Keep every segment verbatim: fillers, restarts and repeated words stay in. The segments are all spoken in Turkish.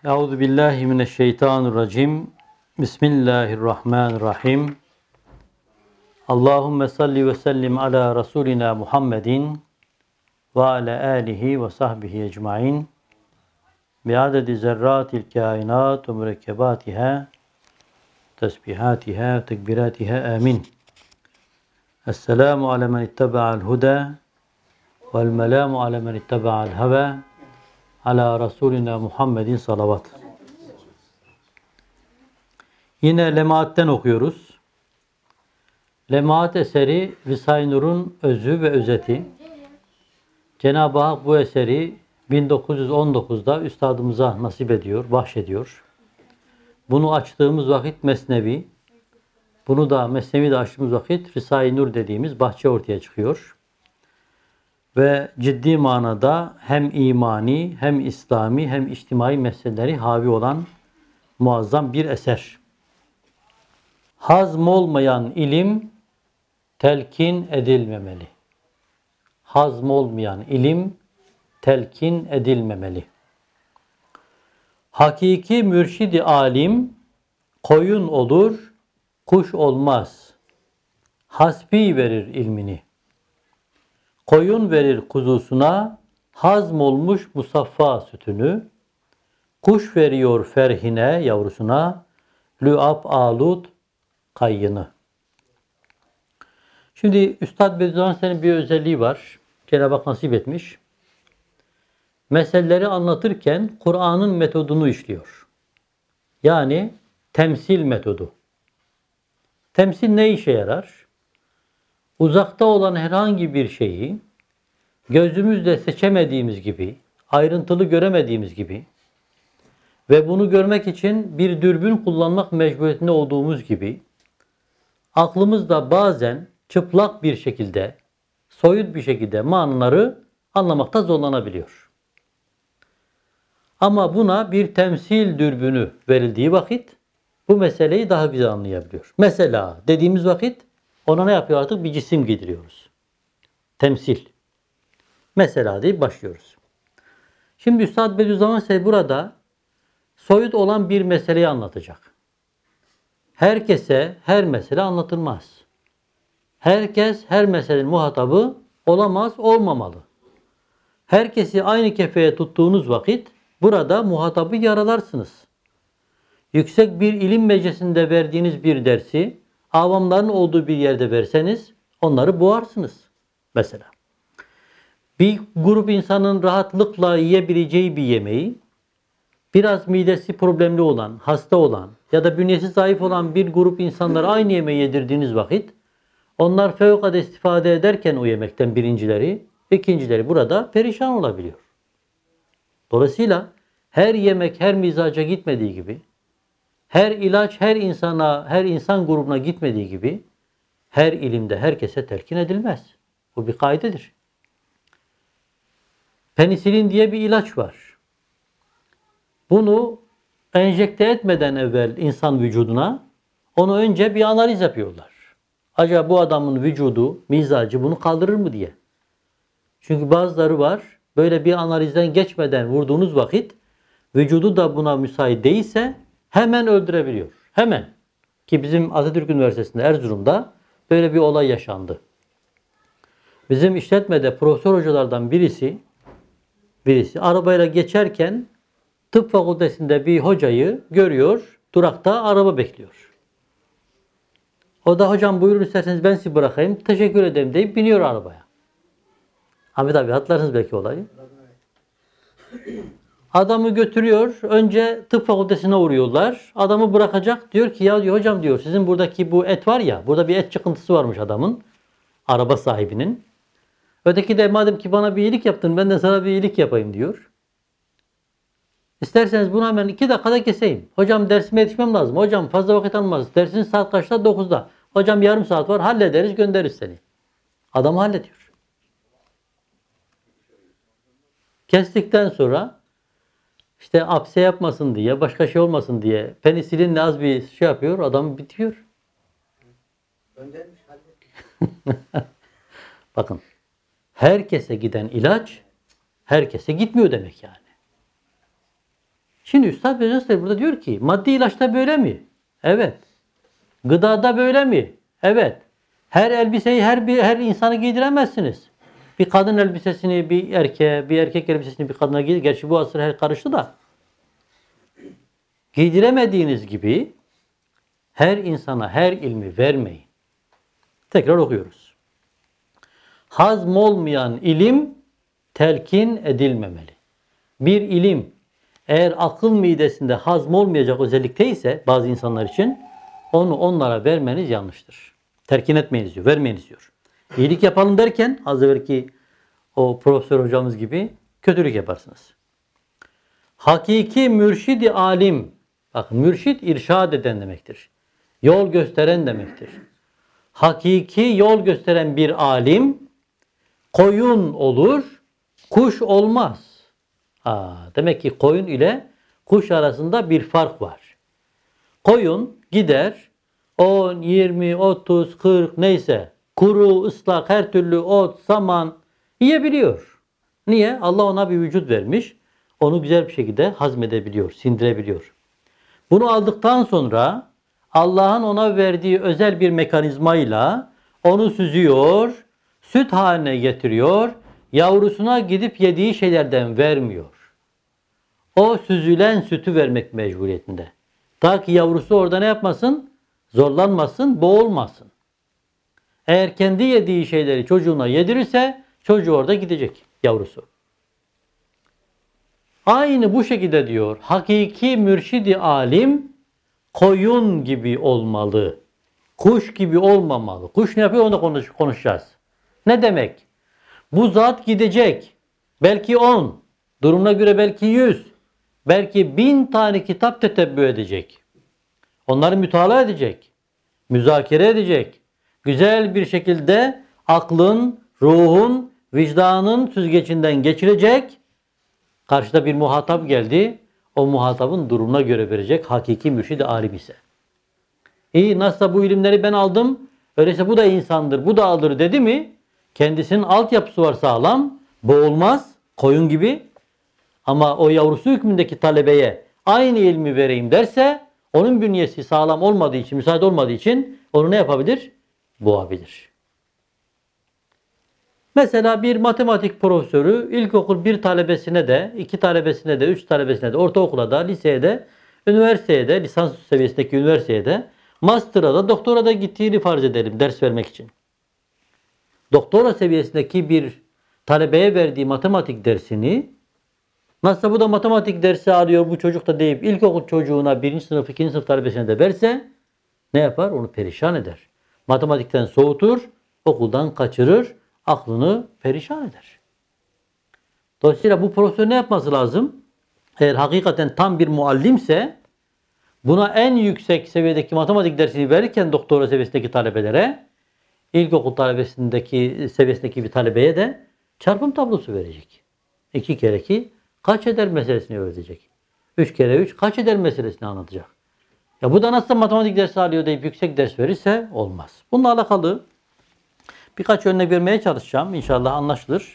Euzu billahi mineşşeytanirracim. Bismillahirrahmanirrahim. Allahumme salli ve sellim ala Resulina Muhammedin ve ala alihi ve sahbihi ecmaîn. Bi adedi zerratil kainat ve mürekkebatiha, tesbihatiha, tekbiratiha. Amin. Esselamu ala men ittaba'al huda vel melamu ala men ittaba'al heva. Ala Resulina Muhammedin salavat. Yine Lemaat'ten okuyoruz. Lemaat eseri Risale-i Nur'un özü ve özeti. Cenab-ı Hak bu eseri bin dokuz yüz on dokuzda üstadımıza nasip ediyor, bahşediyor. Bunu açtığımız vakit Mesnevi, bunu da Mesnevi de açtığımız vakit Risale-i Nur dediğimiz bahçe ortaya çıkıyor. Ve ciddi manada hem imani, hem İslami, hem içtimai meseleleri havi olan muazzam bir eser. Hazm olmayan ilim telkin edilmemeli. Hazm olmayan ilim telkin edilmemeli. Hakiki mürşidi alim koyun olur, kuş olmaz. Hasbi verir ilmini. Koyun verir kuzusuna, hazm olmuş musaffa sütünü. Kuş veriyor ferhine yavrusuna, lüab alut kayyını. Şimdi Üstad Bediüzzaman senin bir özelliği var. Cenab-ı Hak nasip etmiş. Meseleleri anlatırken Kur'an'ın metodunu işliyor. Yani temsil metodu. Temsil ne işe yarar? Uzakta olan herhangi bir şeyi gözümüzle seçemediğimiz gibi, ayrıntılı göremediğimiz gibi ve bunu görmek için bir dürbün kullanmak mecburiyetinde olduğumuz gibi aklımızda bazen çıplak bir şekilde, soyut bir şekilde manaları anlamakta zorlanabiliyor. Ama buna bir temsil dürbünü verildiği vakit bu meseleyi daha güzel anlayabiliyor. Mesela dediğimiz vakit ona ne yapıyor artık? Bir cisim giydiriyoruz. Temsil. Mesela deyip başlıyoruz. Şimdi Üstad Bediüzzaman Seyyid burada soyut olan bir meseleyi anlatacak. Herkese her mesele anlatılmaz. Herkes her meselenin muhatabı olamaz, olmamalı. Herkesi aynı kefeye tuttuğunuz vakit burada muhatabı yaralarsınız. Yüksek bir ilim meclisinde verdiğiniz bir dersi avamların olduğu bir yerde verseniz onları boğarsınız. Mesela bir grup insanın rahatlıkla yiyebileceği bir yemeği biraz midesi problemli olan, hasta olan ya da bünyesi zayıf olan bir grup insanlara aynı yemeği yedirdiğiniz vakit onlar fevkalade istifade ederken o yemekten birincileri, ikincileri burada perişan olabiliyor. Dolayısıyla her yemek her mizaca gitmediği gibi, her ilaç her insana, her insan grubuna gitmediği gibi her ilimde herkese telkin edilmez. Bu bir kaidedir. Penisilin diye bir ilaç var. Bunu enjekte etmeden evvel insan vücuduna onu önce bir analiz yapıyorlar. Acaba bu adamın vücudu, mizacı bunu kaldırır mı diye. Çünkü bazıları var böyle bir analizden geçmeden vurduğunuz vakit vücudu da buna müsait değilse hemen öldürebiliyor. Hemen. Ki bizim Atatürk Üniversitesi'nde Erzurum'da böyle bir olay yaşandı. Bizim işletmede profesör hocalardan birisi birisi arabayla geçerken tıp fakültesinde bir hocayı görüyor. Durakta araba bekliyor. O da hocam buyurun isterseniz ben sizi bırakayım. Teşekkür ederim deyip biniyor arabaya. Ahmet abi hatırlarsınız belki olayı. Adamı götürüyor. Önce tıp fakültesine uğruyorlar. Adamı bırakacak. Diyor ki ya diyor hocam diyor sizin buradaki bu et var ya. Burada bir et çıkıntısı varmış adamın. Araba sahibinin. Öteki de madem ki bana bir iyilik yaptın ben de sana bir iyilik yapayım diyor. İsterseniz bunu hemen iki dakikada keseyim. Hocam dersime yetişmem lazım. Hocam fazla vakit almaz. Dersin saat kaçta? dokuzda. Hocam yarım saat var. Hallederiz göndeririz seni. Adamı hallediyor. Kestikten sonra işte apse yapmasın diye, başka şey olmasın diye penisilinle az bir şey yapıyor. Adam bitiyor. Göndermiş, halletmiş. Bakın. Herkese giden ilaç herkese gitmiyor demek yani. Şimdi Üstad Beyazıt burada diyor ki maddi ilaçta böyle mi? Evet. Gıdada böyle mi? Evet. Her elbiseyi her bir her insanı giydiremezsiniz. Bir kadın elbisesini bir erkeğe, bir erkek elbisesini bir kadına giydir. Gerçi bu asır her karıştı da. Giydiremediğiniz gibi her insana her ilmi vermeyin. Tekrar okuyoruz. Hazm olmayan ilim telkin edilmemeli. Bir ilim eğer akıl midesinde hazm olmayacak özellikte ise bazı insanlar için onu onlara vermeniz yanlıştır. Terkin etmeyiniz diyor, vermeyiniz diyor. İyilik yapalım derken az evvelki o profesör hocamız gibi kötülük yaparsınız. Hakiki mürşidi alim, bakın mürşid irşad eden demektir. Yol gösteren demektir. Hakiki yol gösteren bir alim koyun olur, kuş olmaz. Aa, demek ki koyun ile kuş arasında bir fark var. Koyun gider on, yirmi, otuz, kırk neyse kuru, ıslak her türlü ot, saman yiyebiliyor. Niye? Allah ona bir vücut vermiş. Onu güzel bir şekilde hazmedebiliyor, sindirebiliyor. Bunu aldıktan sonra Allah'ın ona verdiği özel bir mekanizmayla onu süzüyor, süt haline getiriyor, yavrusuna gidip yediği şeylerden vermiyor. O süzülen sütü vermek mecburiyetinde. Ta ki yavrusu orada ne yapmasın? Zorlanmasın, boğulmasın. Eğer kendi yediği şeyleri çocuğuna yedirirse çocuğu orada gidecek yavrusu. Aynı bu şekilde diyor. Hakiki mürşidi alim koyun gibi olmalı. Kuş gibi olmamalı. Kuş ne yapıyor onu konuş konuşacağız. Ne demek? Bu zat gidecek. Belki on, durumuna göre belki yüz, belki bin tane kitap tetebbü edecek. Onları mütalaa edecek. Müzakere edecek. Güzel bir şekilde aklın, ruhun, vicdanın süzgecinden geçirecek. Karşıda bir muhatap geldi. O muhatabın durumuna göre verecek hakiki mürşid-i alim ise. İyi nasılsa bu ilimleri ben aldım. Öyleyse bu da insandır, bu da alır dedi mi? Kendisinin altyapısı var sağlam. Boğulmaz, koyun gibi. Ama o yavrusu hükmündeki talebeye aynı ilmi vereyim derse onun bünyesi sağlam olmadığı için, müsaade olmadığı için onu ne yapabilir? Boğabilir. Mesela bir matematik profesörü ilkokul bir talebesine de, iki talebesine de, üç talebesine de, ortaokula da, liseye de, üniversiteye de, lisans seviyesindeki üniversiteye de, master'a da, doktora da gittiğini farz edelim ders vermek için. Doktora seviyesindeki bir talebeye verdiği matematik dersini nasıl bu da matematik dersi alıyor bu çocuk da deyip ilkokul çocuğuna birinci sınıf, ikinci sınıf talebesine de verse ne yapar? Onu perişan eder. Matematikten soğutur, okuldan kaçırır, aklını perişan eder. Dolayısıyla bu profesör ne yapması lazım? Eğer hakikaten tam bir muallimse buna en yüksek seviyedeki matematik dersini verirken doktora seviyesindeki talebelere ilkokul talebesindeki seviyesindeki bir talebeye de çarpım tablosu verecek. iki kere iki kaç eder meselesini öğretecek. üç kere üç kaç eder meselesini anlatacak. Ya bu da nasıl matematik dersi alıyor deyip yüksek ders verirse olmaz. Bununla alakalı birkaç örnek vermeye çalışacağım. İnşallah anlaşılır.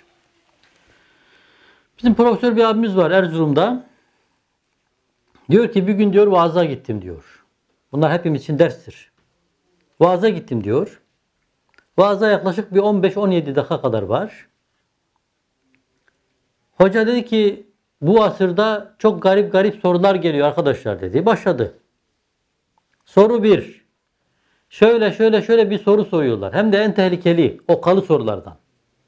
Bizim profesör bir abimiz var Erzurum'da. Diyor ki bir gün diyor vaaza gittim diyor. Bunlar hepimiz için derstir. Vaaza gittim diyor. Vaaza yaklaşık bir on beş on yedi dakika kadar var. Hoca dedi ki bu asırda çok garip garip sorular geliyor arkadaşlar dedi. Başladı. Soru bir. Şöyle şöyle şöyle bir soru soruyorlar. Hem de en tehlikeli, okalı sorulardan.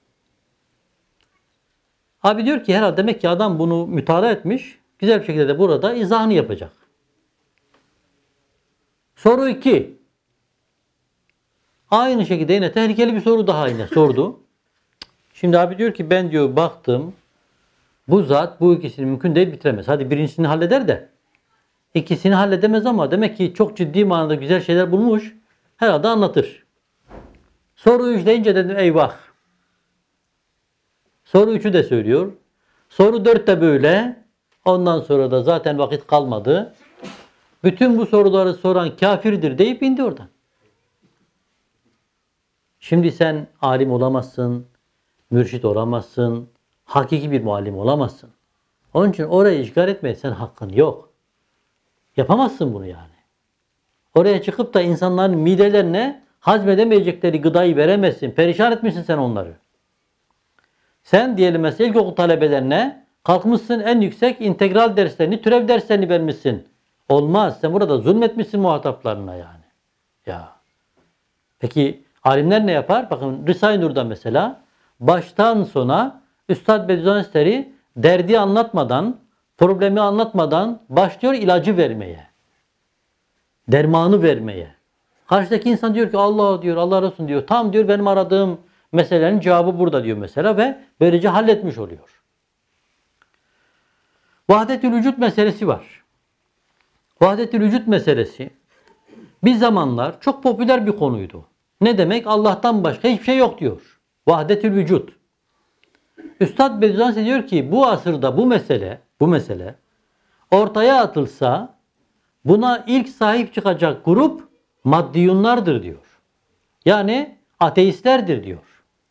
Abi diyor ki herhalde demek ki adam bunu mütalaa etmiş. Güzel bir şekilde de burada izahını yapacak. Soru iki. Aynı şekilde yine tehlikeli bir soru daha yine sordu. Şimdi abi diyor ki ben diyor baktım. Bu zat bu ikisini mümkün değil bitiremez. Hadi birincisini halleder de ikisini halledemez ama demek ki çok ciddi manada güzel şeyler bulmuş. Herhalde anlatır. Soru üç deyince dedim eyvah. Soru üçü de söylüyor. Soru dört de böyle. Ondan sonra da zaten vakit kalmadı. Bütün bu soruları soran kafirdir deyip indi oradan. Şimdi sen alim olamazsın, mürşit olamazsın, hakiki bir muallim olamazsın. Onun için orayı işgal etmeye sen hakkın yok. Yapamazsın bunu yani. Oraya çıkıp da insanların midelerine hazmedemeyecekleri gıdayı veremezsin. Perişan etmişsin sen onları. Sen diyelim mesela ilkokul talebelerine kalkmışsın en yüksek integral derslerini, türev derslerini vermişsin. Olmaz. Sen burada zulmetmişsin muhataplarına yani. Ya. Peki alimler ne yapar? Bakın Risale-i Nur'da mesela baştan sona Üstad Bediüzzaman Hazretleri derdi anlatmadan, problemi anlatmadan başlıyor ilacı vermeye. Dermanı vermeye. Karşıdaki insan diyor ki Allah diyor, Allah razı olsun diyor. Tam diyor benim aradığım meselenin cevabı burada diyor mesela ve böylece halletmiş oluyor. Vahdetül vücut meselesi var. Vahdetül vücut meselesi bir zamanlar çok popüler bir konuydu. Ne demek? Allah'tan başka hiçbir şey yok diyor. Vahdetül vücut. Üstad Bediüzzaman diyor ki bu asırda bu mesele, bu mesele ortaya atılsa buna ilk sahip çıkacak grup maddiyunlardır diyor. Yani ateistlerdir diyor.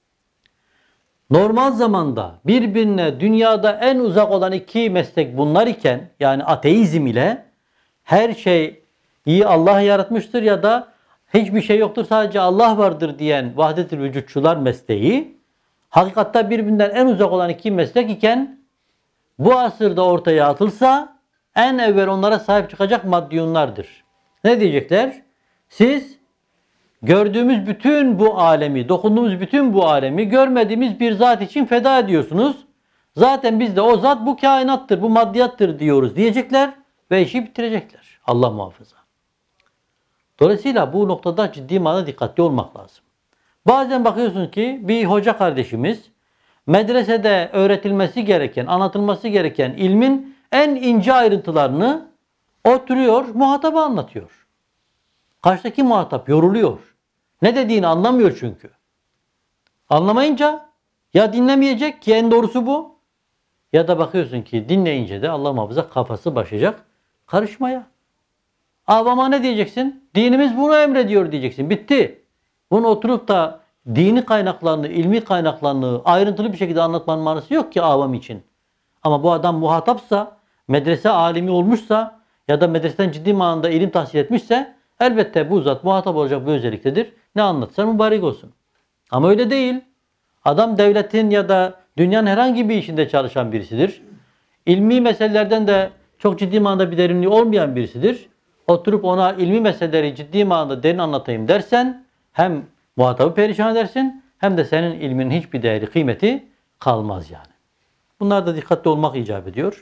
Normal zamanda birbirine dünyada en uzak olan iki meslek bunlar iken yani ateizm ile her şey iyi Allah yaratmıştır ya da hiçbir şey yoktur sadece Allah vardır diyen vahdetül vücutçular mesleği hakikatte birbirinden en uzak olan iki meslek iken bu asırda ortaya atılsa en evvel onlara sahip çıkacak maddiyunlardır. Ne diyecekler? Siz gördüğümüz bütün bu alemi, dokunduğumuz bütün bu alemi görmediğimiz bir zat için feda ediyorsunuz. Zaten biz de o zat bu kainattır, bu maddiyattır diyoruz diyecekler ve işi bitirecekler. Allah muhafaza. Dolayısıyla bu noktada ciddi manada dikkatli olmak lazım. Bazen bakıyorsun ki bir hoca kardeşimiz medresede öğretilmesi gereken, anlatılması gereken ilmin en ince ayrıntılarını oturuyor, muhataba anlatıyor. Karşıdaki muhatap yoruluyor. Ne dediğini anlamıyor çünkü. Anlamayınca ya dinlemeyecek ki en doğrusu bu. Ya da bakıyorsun ki dinleyince de Allah muhafaza kafası başlayacak karışmaya. Avama ne diyeceksin? Dinimiz bunu emrediyor diyeceksin. Bitti. Bunu oturup da dini kaynaklarını, ilmi kaynaklarını ayrıntılı bir şekilde anlatmanın manası yok ki avam için. Ama bu adam muhatapsa, medrese alimi olmuşsa ya da medreseden ciddi manada ilim tahsil etmişse elbette bu zat muhatap olacak bir özelliktedir. Ne anlatsan mübarek olsun. Ama öyle değil. Adam devletin ya da dünyanın herhangi bir işinde çalışan birisidir. İlmi meselelerden de çok ciddi manada bir derinliği olmayan birisidir. Oturup ona ilmi meseleleri ciddi manada derin anlatayım dersen hem muhatabı perişan edersin hem de senin ilminin hiçbir değeri, kıymeti kalmaz yani. Bunlar da dikkatli olmak icap ediyor.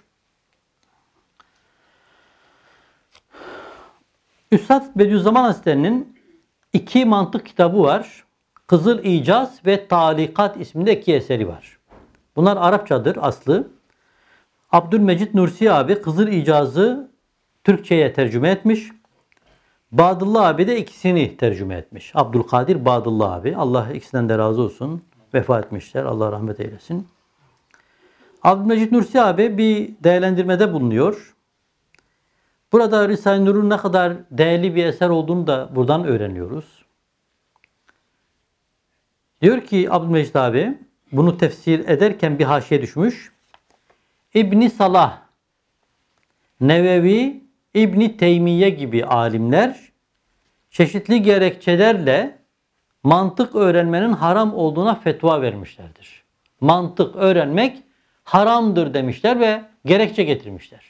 Üstad Bediüzzaman Hazretleri'nin iki mantık kitabı var. Kızıl İcaz ve Talikat isminde iki eseri var. Bunlar Arapçadır aslı. Abdülmecid Nursi abi Kızıl İcaz'ı Türkçe'ye tercüme etmiş. Badıllah abi de ikisini tercüme etmiş. Abdülkadir Badıllah abi. Allah ikisinden de razı olsun. Vefat etmişler. Allah rahmet eylesin. Abdülmecid Nursi abi bir değerlendirmede bulunuyor. Burada Risale-i Nur'un ne kadar değerli bir eser olduğunu da buradan öğreniyoruz. Diyor ki Abdülmecid abi bunu tefsir ederken bir haşiye düşmüş. İbn Salah, Nevevi, İbn Teymiye gibi alimler çeşitli gerekçelerle mantık öğrenmenin haram olduğuna fetva vermişlerdir. Mantık öğrenmek haramdır demişler ve gerekçe getirmişler.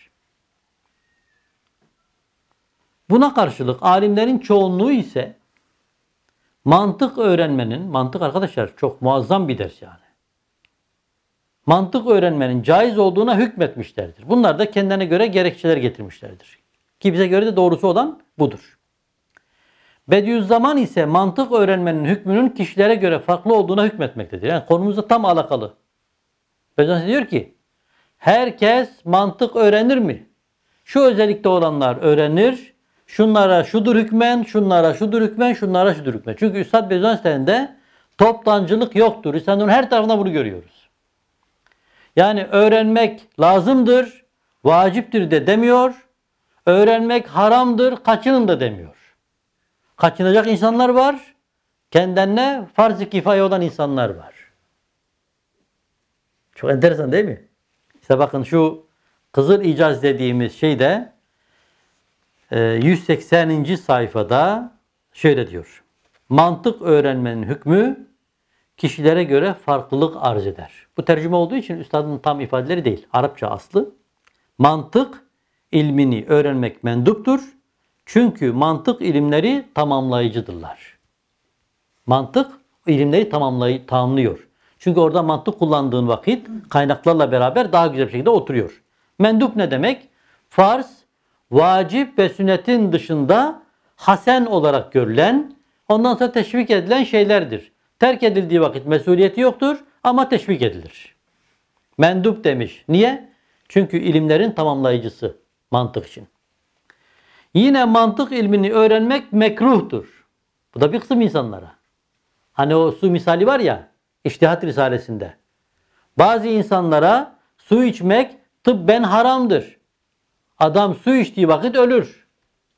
Buna karşılık alimlerin çoğunluğu ise mantık öğrenmenin, mantık arkadaşlar çok muazzam bir ders yani. Mantık öğrenmenin caiz olduğuna hükmetmişlerdir. Bunlar da kendilerine göre gerekçeler getirmişlerdir. Ki bize göre de doğrusu olan budur. Bediüzzaman ise mantık öğrenmenin hükmünün kişilere göre farklı olduğuna hükmetmektedir. Yani konumuzla tam alakalı. Bediüzzaman diyor ki, herkes mantık öğrenir mi? Şu özellikte olanlar öğrenir, şunlara şudur hükmen, şunlara şudur hükmen, şunlara şudur hükmen. Çünkü Üstad Bediüzzaman'da toptancılık yoktur. Üstad'ın her tarafında bunu görüyoruz. Yani öğrenmek lazımdır, vaciptir de demiyor. Öğrenmek haramdır, kaçının da demiyor. Kaçınacak insanlar var. Kendilerine farz-ı kifaye olan insanlar var. Çok enteresan değil mi? İşte bakın şu Kızıl İcaz dediğimiz şeyde e, yüz sekseninci sayfada şöyle diyor. Mantık öğrenmenin hükmü kişilere göre farklılık arz eder. Bu tercüme olduğu için üstadın tam ifadeleri değil. Arapça aslı. Mantık ilmini öğrenmek menduptur. Çünkü mantık ilimleri tamamlayıcıdırlar. Mantık ilimleri tamamlay tamamlıyor. Çünkü orada mantık kullandığın vakit kaynaklarla beraber daha güzel bir şekilde oturuyor. Mendup ne demek? Farz, vacip ve sünnetin dışında hasen olarak görülen, ondan sonra teşvik edilen şeylerdir. Terk edildiği vakit mesuliyeti yoktur ama teşvik edilir. Mendup demiş. Niye? Çünkü ilimlerin tamamlayıcısı mantık için. Yine mantık ilmini öğrenmek mekruhtur. Bu da bir kısım insanlara. Hani o su misali var ya, İçtihat Risalesi'nde. Bazı insanlara su içmek tıbben haramdır. Adam su içtiği vakit ölür.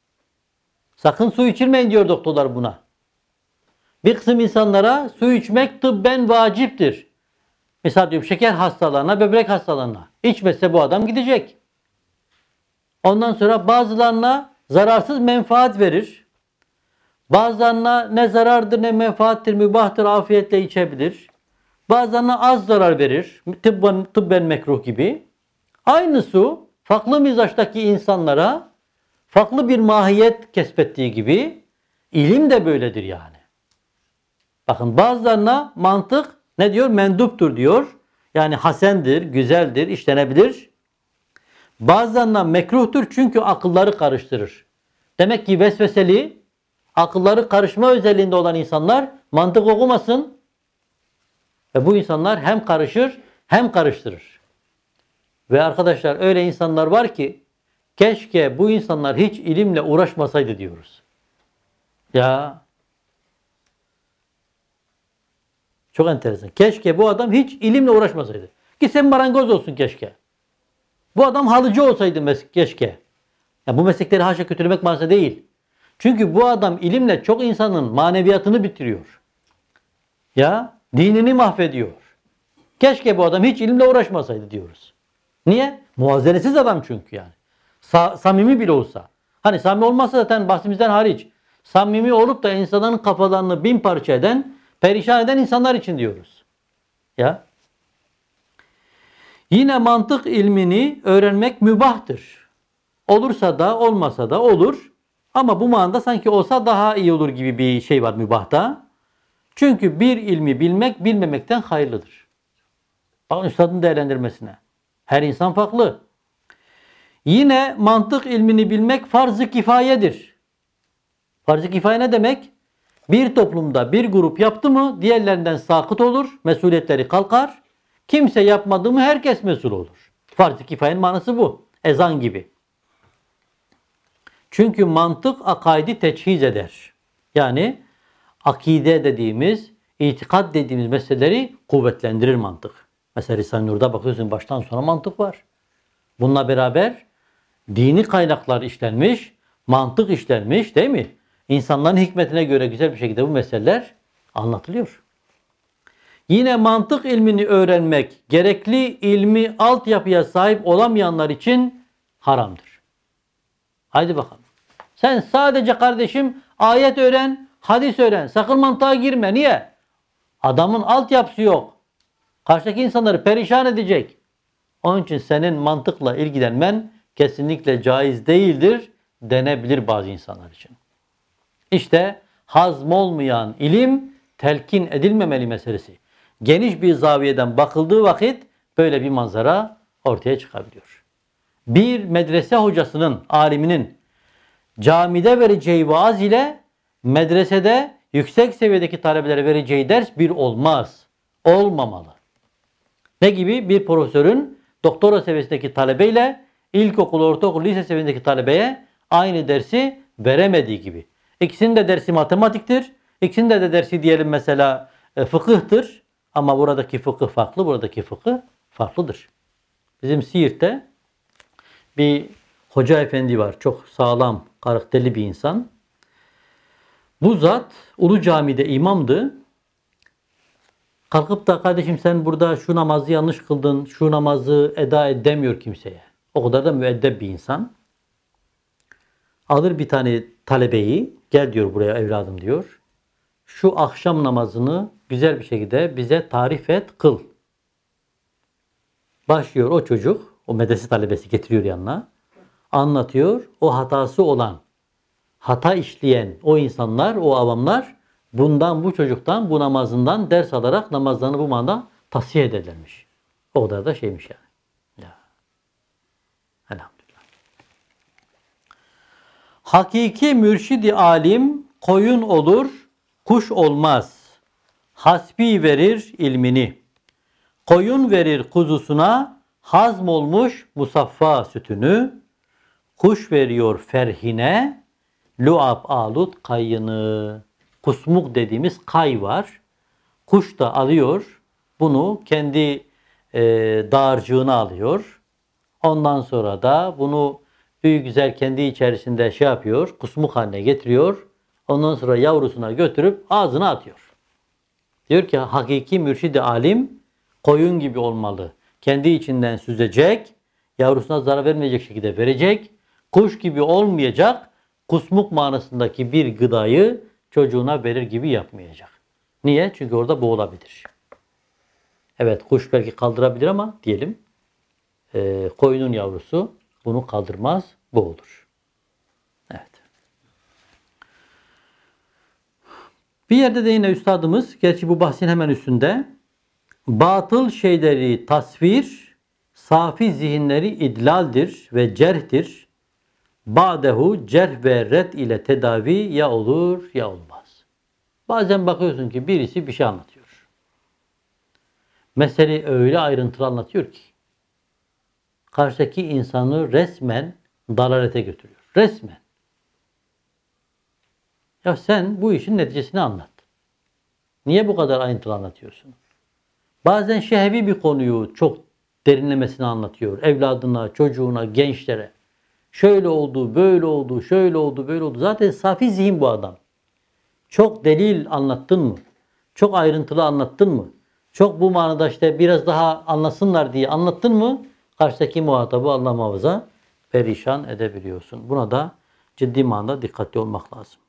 Sakın su içirmeyin diyor doktorlar buna. Bir kısım insanlara su içmek tıbben vaciptir. Mesela diyorum şeker hastalarına, böbrek hastalarına. İçmezse bu adam gidecek. Ondan sonra bazılarına zararsız menfaat verir. Bazılarına ne zarardır ne menfaattir, mübahtır, afiyetle içebilir. Bazılarına az zarar verir. Tıbben, tıbben mekruh gibi. Aynı su farklı mizaçtaki insanlara farklı bir mahiyet kesbettiği gibi ilim de böyledir yani. Bakın bazılarına mantık ne diyor? Menduptur diyor. Yani hasendir, güzeldir, işlenebilir. Bazılarına mekruhtur çünkü akılları karıştırır. Demek ki vesveseli, akılları karışma özelliğinde olan insanlar mantık okumasın. Ve bu insanlar hem karışır hem karıştırır. Ve arkadaşlar öyle insanlar var ki keşke bu insanlar hiç ilimle uğraşmasaydı diyoruz. Ya çok enteresan. Keşke bu adam hiç ilimle uğraşmasaydı. Gitsen marangoz olsun keşke. Bu adam halıcı olsaydı keşke. Ya bu meslekleri haşa kötülemek manası değil. Çünkü bu adam ilimle çok insanın maneviyatını bitiriyor. Ya dinini mahvediyor. Keşke bu adam hiç ilimle uğraşmasaydı diyoruz. Niye? Muvazenesiz adam çünkü yani. Sa samimi bile olsa. Hani samimi olmazsa zaten bahsimizden hariç. Samimi olup da insanların kafalarını bin parça eden, perişan eden insanlar için diyoruz. Ya. Yine mantık ilmini öğrenmek mübahtır. Olursa da olmasa da olur. Ama bu manada sanki olsa daha iyi olur gibi bir şey var mübahta. Çünkü bir ilmi bilmek bilmemekten hayırlıdır. Bakın üstadın değerlendirmesine. Her insan farklı. Yine mantık ilmini bilmek farz-ı kifayedir. Farz-ı kifaye ne demek? Bir toplumda bir grup yaptı mı diğerlerinden sakıt olur, mesuliyetleri kalkar. Kimse yapmadı mı herkes mesul olur. Farz-ı kifayenin manası bu. Ezan gibi. Çünkü mantık akaidi teçhiz eder. Yani akide dediğimiz, itikat dediğimiz meseleleri kuvvetlendirir mantık. Mesela Risale-i Nur'da bakıyorsun baştan sona mantık var. Bununla beraber dini kaynaklar işlenmiş, mantık işlenmiş değil mi? İnsanların hikmetine göre güzel bir şekilde bu meseleler anlatılıyor. Yine mantık ilmini öğrenmek gerekli ilmi altyapıya sahip olamayanlar için haramdır. Haydi bakalım. Sen sadece kardeşim ayet öğren, hadis öğren. Sakın mantığa girme. Niye? Adamın altyapısı yok. Karşıdaki insanları perişan edecek. Onun için senin mantıkla ilgilenmen kesinlikle caiz değildir denebilir bazı insanlar için. İşte hazm olmayan ilim telkin edilmemeli meselesi. Geniş bir zaviyeden bakıldığı vakit böyle bir manzara ortaya çıkabiliyor. Bir medrese hocasının, aliminin camide vereceği vaaz ile medresede yüksek seviyedeki talebelere vereceği ders bir olmaz. Olmamalı. Ne gibi? Bir profesörün doktora seviyesindeki talebeyle ilkokul, ortaokul, lise seviyesindeki talebeye aynı dersi veremediği gibi. İkisinin de dersi matematiktir. İkisinin de, de dersi diyelim mesela e, fıkıhtır. Ama buradaki fıkıh farklı, buradaki fıkıh farklıdır. Bizim Siirt'te bir hoca efendi var. Çok sağlam, karakterli bir insan. Bu zat Ulu Cami'de imamdı. Kalkıp da kardeşim sen burada şu namazı yanlış kıldın, şu namazı eda edemiyor kimseye. O kadar da müeddep bir insan. Alır bir tane talebeyi, gel diyor buraya evladım diyor. Şu akşam namazını güzel bir şekilde bize tarif et, kıl. Başlıyor o çocuk, o medrese talebesi getiriyor yanına. Anlatıyor, o hatası olan, hata işleyen o insanlar, o avamlar bundan, bu çocuktan, bu namazından ders alarak namazlarını bu manada tasfiye ederlermiş. O kadar da şeymiş yani. Ya. Elhamdülillah. Hakiki mürşidi alim koyun olur, kuş olmaz. Hasbi verir ilmini. Koyun verir kuzusuna, hazm olmuş musaffa sütünü. Kuş veriyor ferhine, luab alut kayını. Kusmuk dediğimiz kay var. Kuş da alıyor, bunu kendi e, dağarcığına alıyor. Ondan sonra da bunu büyük güzel kendi içerisinde şey yapıyor, kusmuk haline getiriyor. Ondan sonra yavrusuna götürüp ağzına atıyor. Diyor ki hakiki mürşid-i alim koyun gibi olmalı. Kendi içinden süzecek, yavrusuna zarar vermeyecek şekilde verecek. Kuş gibi olmayacak, kusmuk manasındaki bir gıdayı çocuğuna verir gibi yapmayacak. Niye? Çünkü orada boğulabilir. Evet, kuş belki kaldırabilir ama diyelim e, koyunun yavrusu bunu kaldırmaz, boğulur. Evet. Bir yerde de yine üstadımız, gerçi bu bahsin hemen üstünde, batıl şeyleri tasvir, safi zihinleri idlaldir ve cerhtir. Ba'dehu cerh ve red ile tedavi ya olur ya olmaz. Bazen bakıyorsun ki birisi bir şey anlatıyor. Meseleyi öyle ayrıntılı anlatıyor ki karşıdaki insanı resmen dalalete götürüyor. Resmen. Ya sen bu işin neticesini anlat. Niye bu kadar ayrıntılı anlatıyorsun? Bazen şehvi bir konuyu çok derinlemesine anlatıyor. Evladına, çocuğuna, gençlere. Şöyle oldu, böyle oldu, şöyle oldu, böyle oldu. Zaten safi zihin bu adam. Çok delil anlattın mı? Çok ayrıntılı anlattın mı? Çok bu manada işte biraz daha anlasınlar diye anlattın mı? Karşıdaki muhatabı Allah muhafaza perişan edebiliyorsun. Buna da ciddi manada dikkatli olmak lazım.